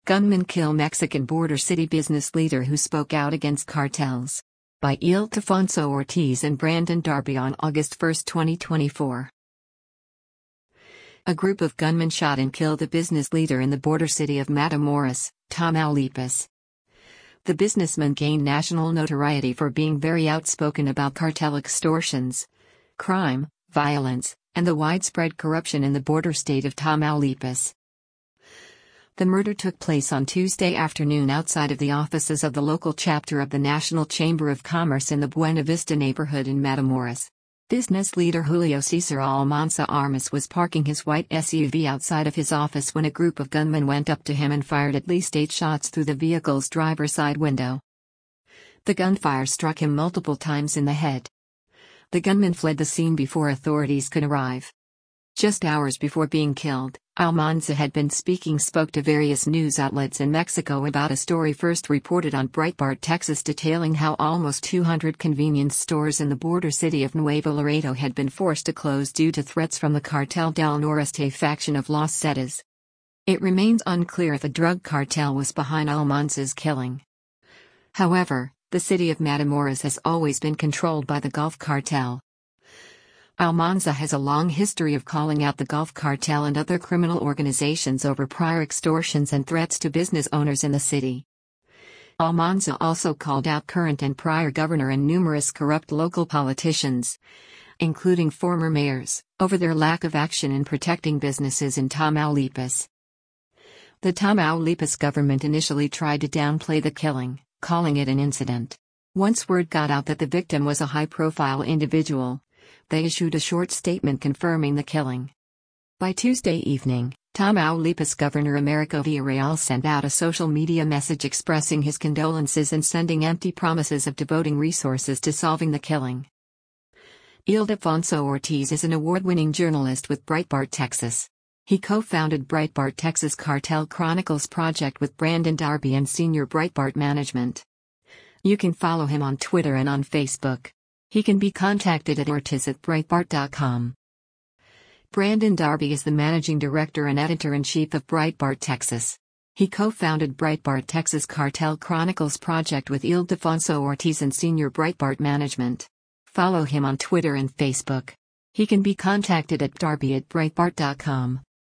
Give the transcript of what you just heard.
Gunmen kill Mexican border city business leader who spoke out against cartels. By Ildefonso Ortiz and Brandon Darby on August 1, 2024. A group of gunmen shot and killed a business leader in the border city of Matamoros, Tamaulipas. The businessman gained national notoriety for being very outspoken about cartel extortions, crime, violence, and the widespread corruption in the border state of Tamaulipas. The murder took place on Tuesday afternoon outside of the offices of the local chapter of the National Chamber of Commerce in the Buena Vista neighborhood in Matamoros. Business leader Julio Cesar Almanza Armas was parking his white SUV outside of his office when a group of gunmen went up to him and fired at least 8 shots through the vehicle's driver's side window. The gunfire struck him multiple times in the head. The gunman fled the scene before authorities could arrive. Just hours before being killed, Almanza had been spoke to various news outlets in Mexico about a story first reported on Breitbart, Texas, detailing how almost 200 convenience stores in the border city of Nuevo Laredo had been forced to close due to threats from the Cartel del Noreste faction of Los Zetas. It remains unclear if a drug cartel was behind Almanza's killing. However, the city of Matamoros has always been controlled by the Gulf Cartel. Almanza has a long history of calling out the Gulf Cartel and other criminal organizations over prior extortions and threats to business owners in the city. Almanza also called out current and prior governor and numerous corrupt local politicians, including former mayors, over their lack of action in protecting businesses in Tamaulipas. The Tamaulipas government initially tried to downplay the killing, calling it an incident. Once word got out that the victim was a high-profile individual, they issued a short statement confirming the killing. By Tuesday evening, Tamaulipas Governor Americo Villarreal sent out a social media message expressing his condolences and sending empty promises of devoting resources to solving the killing. Ildefonso Ortiz is an award-winning journalist with Breitbart Texas. He co-founded Breitbart Texas Cartel Chronicles project with Brandon Darby and senior Breitbart management. You can follow him on Twitter and on Facebook. He can be contacted at ortiz@breitbart.com. Brandon Darby is the managing director and editor-in-chief of Breitbart Texas. He co-founded Breitbart Texas Cartel Chronicles project with Ildefonso Ortiz and senior Breitbart management. Follow him on Twitter and Facebook. He can be contacted at darby@breitbart.com.